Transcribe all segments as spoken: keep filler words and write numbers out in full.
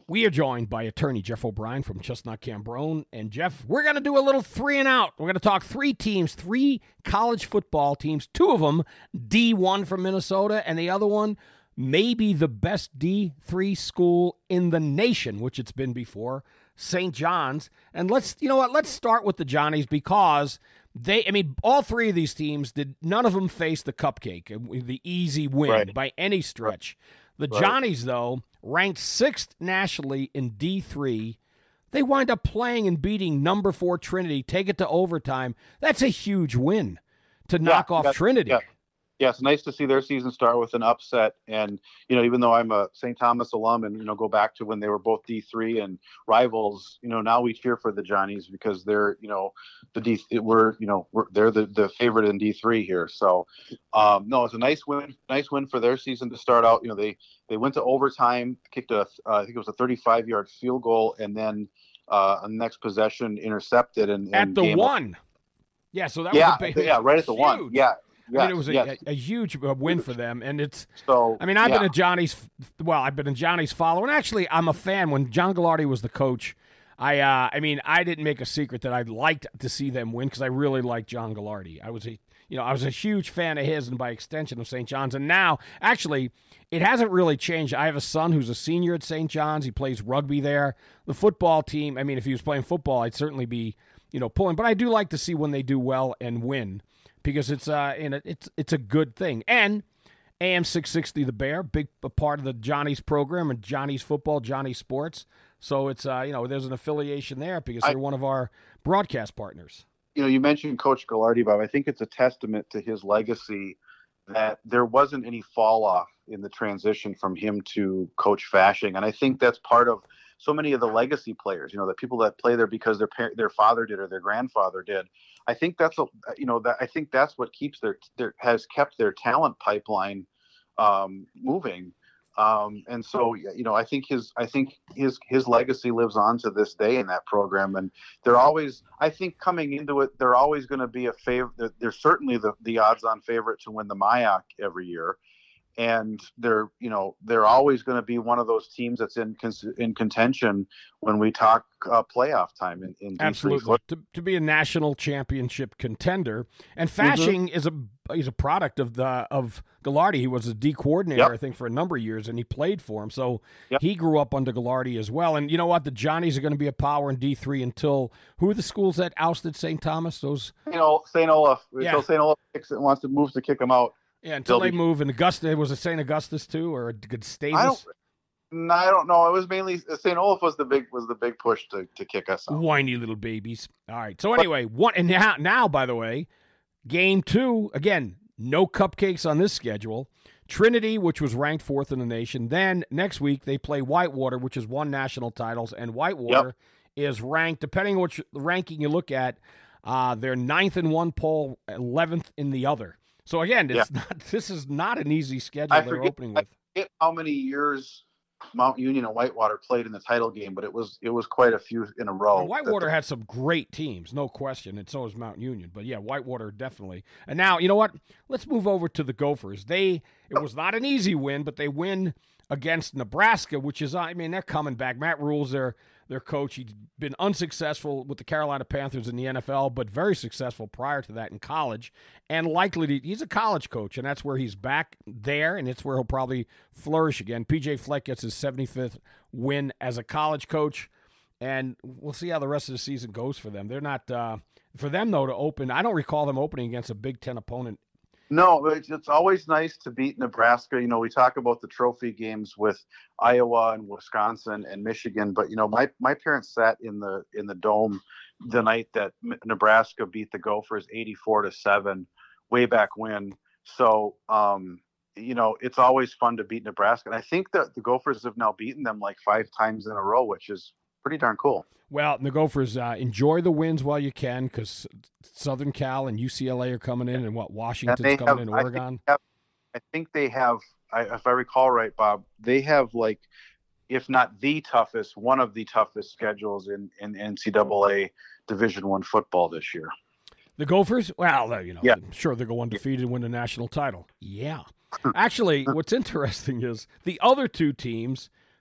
We are joined by attorney Jeff O'Brien from Chestnut Cambronne. And, Jeff, we're going to do a little three and out. We're going to talk three teams, three college football teams, two of them D one from Minnesota, and the other one maybe the best D three school in the nation, which it's been before, Saint John's. And let's, you know what, let's start with the Johnnies because they, I mean, all three of these teams, did none of them face the cupcake, the easy win right. by any stretch. The right. Johnnies, though, ranked sixth nationally in D three. They wind up playing and beating number four Trinity, take it to overtime. That's a huge win to knock yeah, off yeah, Trinity. Yeah. Yeah, it's nice to see their season start with an upset. And, you know, even though I'm a Saint Thomas alum and, you know, go back to when they were both D three and rivals, you know, now we cheer for the Johnnies because they're, you know, the D, we're, you know, we're, they're the, the favorite in D three here. So, um, no, it's a nice win, nice win for their season to start out. You know, they, they went to overtime, kicked a, uh, I think it was a thirty-five yard field goal, and then uh, on the next possession intercepted. And, and At the one. Up. Yeah, so that yeah, was a big, yeah, right at the huge. one. Yeah. Yes, I mean, it was a, yes. a, a huge win for them, and it's. So I mean, I've yeah. been a Johnny's. Well, I've been a Johnny's follower, and actually, I'm a fan. When John Gallardi was the coach, I. Uh, I mean, I didn't make a secret that I liked to see them win because I really liked John Gallardi. I was a, you know, I was a huge fan of his, and by extension of Saint John's. And now, actually, it hasn't really changed. I have a son who's a senior at Saint John's. He plays rugby there. The football team. I mean, if he was playing football, I'd certainly be, you know, pulling. But I do like to see when they do well and win. Because it's uh in a, it's it's a good thing. And A M six sixty The Bear, big a part of the Johnny's program and Johnny's football, Johnny's sports. So it's uh you know there's an affiliation there because they're I, one of our broadcast partners. You know, you mentioned Coach Gallardi, Bob. I think it's a testament to his legacy that there wasn't any fall off in the transition from him to Coach Fashing, and I think that's part of so many of the legacy players. You know, the people that play there because their par- their father did or their grandfather did. I think that's a, you know, that I think that's what keeps their, their has kept their talent pipeline um, moving. Um, and so, you know, I think his, I think his, his legacy lives on to this day in that program. And they're always, I think coming into it, they're always going to be a favorite. They're, they're certainly the, the odds on favorite to win the M I A C every year. And they're, you know, they're always going to be one of those teams that's in in contention when we talk uh, playoff time in, in absolutely to, to be a national championship contender. And Fashing mm-hmm. is a he's a product of the of Gallardi. He was a D coordinator, yep. I think, for a number of years, and he played for him. So yep. he grew up under Gallardi as well. And you know what? The Johnnies are going to be a power in D three until who are the schools that ousted Saint Thomas? Those you know Saint Olaf. Yeah. Until Saint Olaf wants to move to kick them out. Yeah, until they move. And Augusta, was it Saint Augustus too, or Gustavus? I don't, I don't know. It was mainly Saint Olaf was the big was the big push to, to kick us out. Whiny little babies. All right. So anyway, one and now, now by the way, game two again. No cupcakes on this schedule. Trinity, which was ranked fourth in the nation. Then next week they play Whitewater, which has won national titles, and Whitewater yep. is ranked, depending on which ranking you look at, uh, they're ninth in one poll, eleventh in the other. So again, it's yeah. not. This is not an easy schedule I they're forget, opening with. I forget how many years Mount Union and Whitewater played in the title game, but it was it was quite a few in a row. Well, Whitewater the, had some great teams, no question, and so is Mount Union. But yeah, Whitewater definitely. And now, you know what? Let's move over to the Gophers. They it was not an easy win, but they win against Nebraska, which is, I mean, they're coming back. Matt Rule's their their coach. He's been unsuccessful with the Carolina Panthers in the N F L, but very successful prior to that in college. And likely to, he's a college coach, and that's where he's back there, and it's where he'll probably flourish again. P J Fleck gets his seventy-fifth win as a college coach, and we'll see how the rest of the season goes for them. They're not, uh, for them, though, to open, I don't recall them opening against a Big Ten opponent. No, it's, it's always nice to beat Nebraska. You know, we talk about the trophy games with Iowa and Wisconsin and Michigan, but you know, my my parents sat in the in the dome the night that Nebraska beat the Gophers eighty-four to seven, way back when. So, um, you know, it's always fun to beat Nebraska, and I think that the Gophers have now beaten them like five times in a row, which is pretty darn cool. Well, the Gophers, uh, enjoy the wins while you can, because Southern Cal and U C L A are coming in, and what, Washington's and coming have, in, Oregon? I think, have, I think they have, I, if I recall right, Bob, they have, like, if not the toughest, one of the toughest schedules in, in N C double A Division One football this year. The Gophers? Well, you know, yeah. I'm sure they'll go undefeated and win the national title. Yeah. Actually, what's interesting is the other two teams,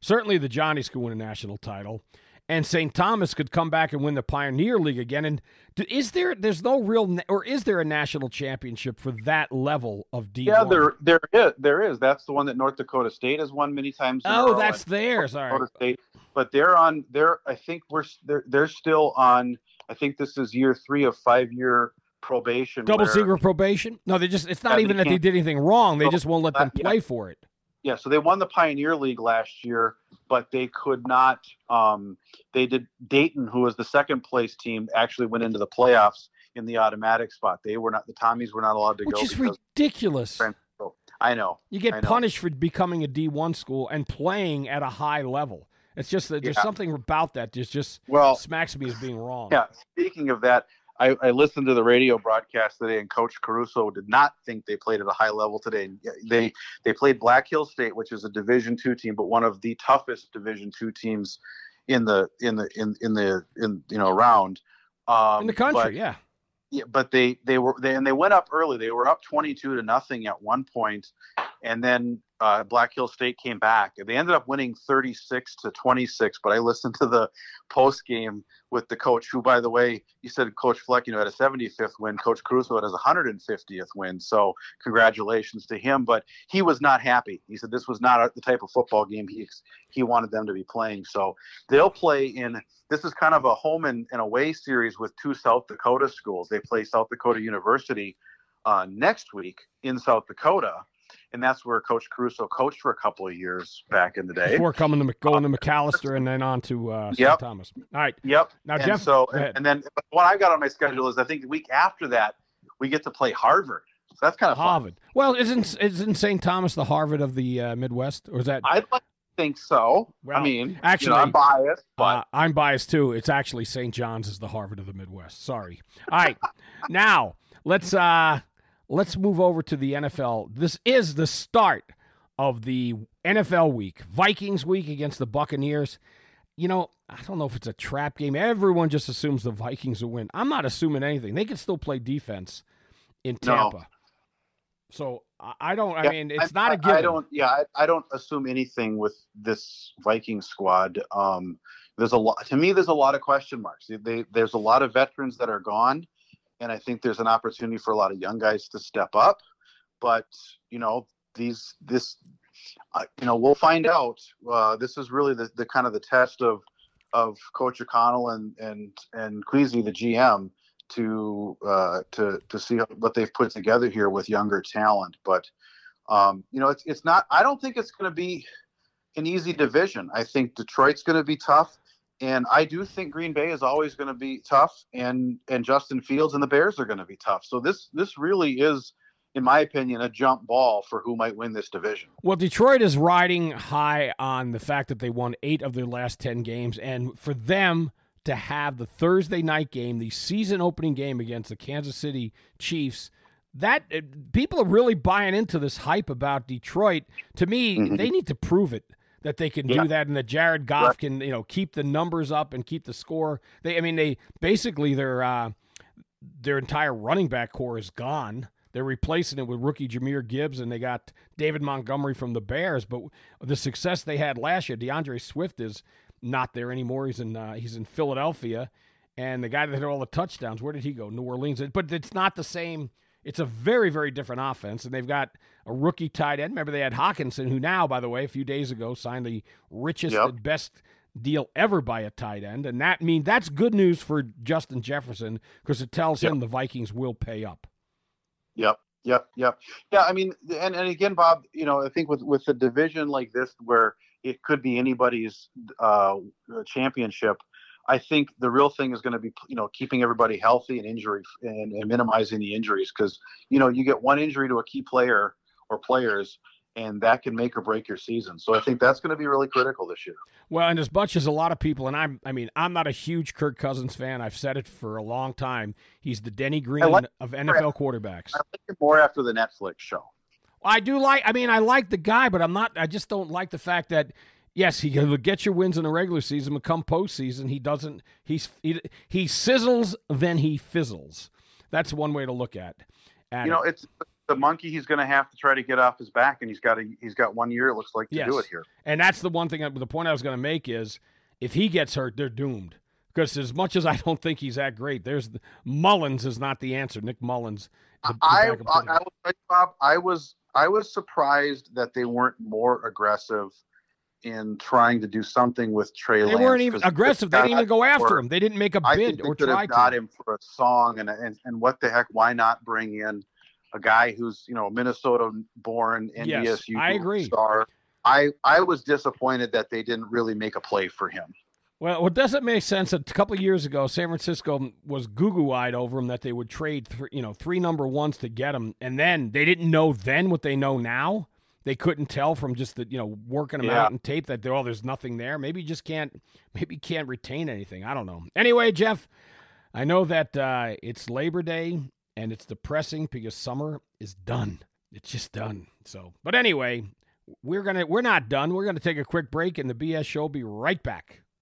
Certainly the Johnnies could win a national title. And Saint Thomas could come back and win the Pioneer League again. And is there, there's no real, or is there a national championship for that level of D one? Yeah, there, there is. There is. That's the one that North Dakota State has won many times. In oh, a row, that's theirs. All right. State. But they're on, they're, I think we're, they're, they're still on, I think this is year three of five-year probation. Double where, secret probation? No, they just, it's not yeah, even that they did anything wrong. They just won't let them play yeah. for it. Yeah, so they won the Pioneer League last year, but they could not. Um, they did. Dayton, who was the second place team, actually went into the playoffs in the automatic spot. They were not. The Tommies were not allowed to Which go. Which is ridiculous. I know. You get I know. punished for becoming a D one school and playing at a high level. It's just that there's yeah. something about that just just well, smacks me as being wrong. Yeah. Speaking of that, I, I listened to the radio broadcast today, and Coach Caruso did not think they played at a high level today. They they played Black Hill State, which is a Division two team, but one of the toughest Division two teams in the in the in in the in you know around um, in the country. but, yeah, yeah. But they they were they and they went up early. They were up twenty-two to nothing at one point, and then uh, Black Hill State came back. They ended up winning thirty-six to twenty-six. But I listened to the post game with the coach, who, by the way, you said Coach Fleck, you know, had a seventy-fifth win. Coach Caruso had his one hundred fiftieth win. So congratulations to him. But he was not happy. He said this was not the type of football game he he wanted them to be playing. So they'll play in. This is kind of a home and, and away series with two South Dakota schools. They play South Dakota University uh, next week in South Dakota. And that's where Coach Caruso coached for a couple of years back in the day. Before coming to going to McAllister and then on to uh, Saint yep. Thomas. All right. Yep. Now, and Jeff. So, and, and then what I got on my schedule is I think the week after that we get to play Harvard. So that's kind of Harvard. fun. Well, isn't isn't Saint Thomas the Harvard of the uh, Midwest, or is that? I'd like to think so. Well, I mean, actually, you know, I'm biased, but uh, I'm biased too. It's actually Saint John's is the Harvard of the Midwest. Sorry. All right. Now let's uh, let's move over to the N F L. This is the start of the N F L week, Vikings week against the Buccaneers. You know, I don't know if it's a trap game. Everyone just assumes the Vikings will win. I'm not assuming anything. They can still play defense in Tampa. No. So I don't. I yeah, mean, it's I, not a given. I don't. Yeah, I, I don't assume anything with this Viking squad. Um, there's a lot. To me, there's a lot of question marks. They, there's a lot of veterans that are gone, and I think there's an opportunity for a lot of young guys to step up. But you know. These, this, uh, you know, we'll find out. Uh, this is really the, the kind of the test of, of Coach O'Connell and and and Queasy, the G M, to uh, to to see what they've put together here with younger talent. But um, you know, it's it's not. I don't think it's going to be an easy division. I think Detroit's going to be tough, and I do think Green Bay is always going to be tough, and and Justin Fields and the Bears are going to be tough. So this this really is, in my opinion, a jump ball for who might win this division. Well, Detroit is riding high on the fact that they won eight of their last ten games, and for them to have the Thursday night game, the season-opening game against the Kansas City Chiefs, that people are really buying into this hype about Detroit. To me, mm-hmm. they need to prove it that they can yeah. do that, and that Jared Goff right. can, you know, keep the numbers up and keep the score. They, I mean, they basically their uh, their entire running back core is gone. They're replacing it with rookie Jahmyr Gibbs, and they got David Montgomery from the Bears. But the success they had last year, DeAndre Swift is not there anymore. He's in uh, he's in Philadelphia, and the guy that had all the touchdowns, where did he go? New Orleans. But it's not the same. It's a very, very different offense, and they've got a rookie tight end. Remember, they had Hawkinson, who now, by the way, a few days ago signed the richest yep. and best deal ever by a tight end, and that mean that's good news for Justin Jefferson because it tells yep. him the Vikings will pay up. Yep, yep, yep. Yeah, I mean, and, and again, Bob, you know, I think with, with a division like this where it could be anybody's uh, championship, I think the real thing is going to be, you know, keeping everybody healthy and injury and, and minimizing the injuries because, you know, you get one injury to a key player or players, and that can make or break your season. So I think that's going to be really critical this year. Well, and as much as a lot of people, and I'm, I mean, I'm not a huge Kirk Cousins fan. I've said it for a long time. He's the Denny Green like of N F L quarterbacks. I like him more after the Netflix show. I do like, I mean, I like the guy, but I'm not, I just don't like the fact that, yes, he will get your wins in the regular season, but come postseason, he doesn't, he's, he, he sizzles, then he fizzles. That's one way to look at, at You know, it. it's, a monkey he's going to have to try to get off his back, and he's got a, he's got one year, it looks like, to yes. do it here. And that's the one thing, the point I was going to make is if he gets hurt, they're doomed. Because as much as I don't think he's that great, there's Mullins is not the answer. Nick Mullins. The, the I, I, I, was, Bob, I was I was surprised that they weren't more aggressive in trying to do something with Trey they Lance. They weren't even aggressive. They didn't even go after or, him. They didn't make a I bid think they or could try have got to. him for a song, and, and and what the heck? Why not bring in a guy who's, you know, Minnesota-born N D S U yes, I agree. star? I I was disappointed that they didn't really make a play for him. Well, what doesn't make sense, a couple of years ago, San Francisco was goo-goo-eyed over him that they would trade, th- you know, three number ones to get him, and then they didn't know then what they know now. They couldn't tell from just the, you know, working them yeah. out in tape that, oh, there's nothing there. Maybe you just can't, maybe you can't retain anything. I don't know. Anyway, Jeff, I know that uh, it's Labor Day, and it's depressing because summer is done. It's just done. So, but anyway, we're gonna we're not done. We're gonna take a quick break, and the B S Show will be right back.